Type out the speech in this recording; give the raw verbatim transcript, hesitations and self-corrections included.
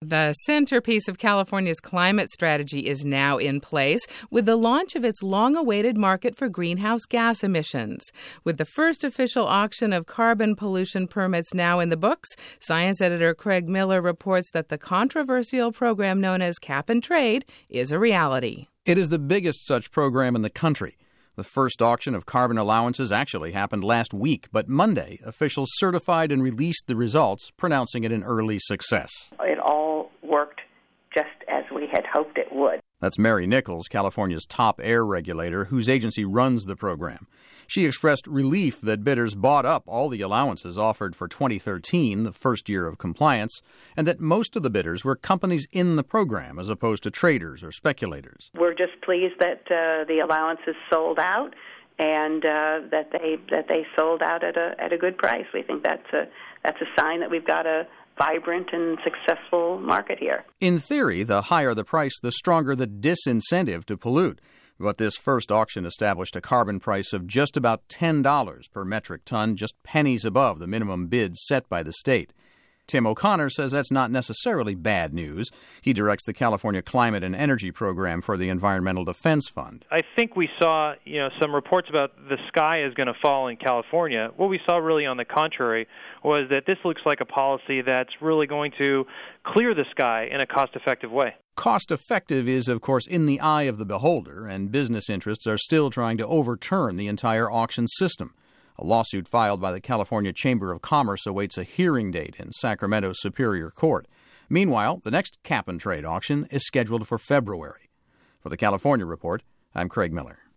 The centerpiece of California's climate strategy is now in place with the launch of its long-awaited market for greenhouse gas emissions. With the first official auction of carbon pollution permits now in the books, science editor Craig Miller reports that the controversial program known as Cap and Trade is a reality. It is the biggest such program in the country. The first auction of carbon allowances actually happened last week, but Monday, officials certified and released the results, pronouncing it an early success. It all worked just as we had hoped it would. That's Mary Nichols, California's top air regulator, whose agency runs the program. She expressed relief that bidders bought up all the allowances offered for twenty thirteen, the first year of compliance, and that most of the bidders were companies in the program as opposed to traders or speculators. We're just pleased that uh, the allowances sold out and uh, that they that they sold out at a at a good price. We think that's a that's a sign that we've got a vibrant and successful market here. In theory, the higher the price, the stronger the disincentive to pollute. But this first auction established a carbon price of just about ten dollars per metric ton, just pennies above the minimum bid set by the state. Tim O'Connor says that's not necessarily bad news. He directs the California Climate and Energy Program for the Environmental Defense Fund. I think we saw, you know, some reports about the sky is going to fall in California. What we saw really on the contrary was that this looks like a policy that's really going to clear the sky in a cost-effective way. Cost-effective is, of course, in the eye of the beholder, and business interests are still trying to overturn the entire auction system. A lawsuit filed by the California Chamber of Commerce awaits a hearing date in Sacramento Superior Court. Meanwhile, the next cap and trade auction is scheduled for February. For the California Report, I'm Craig Miller.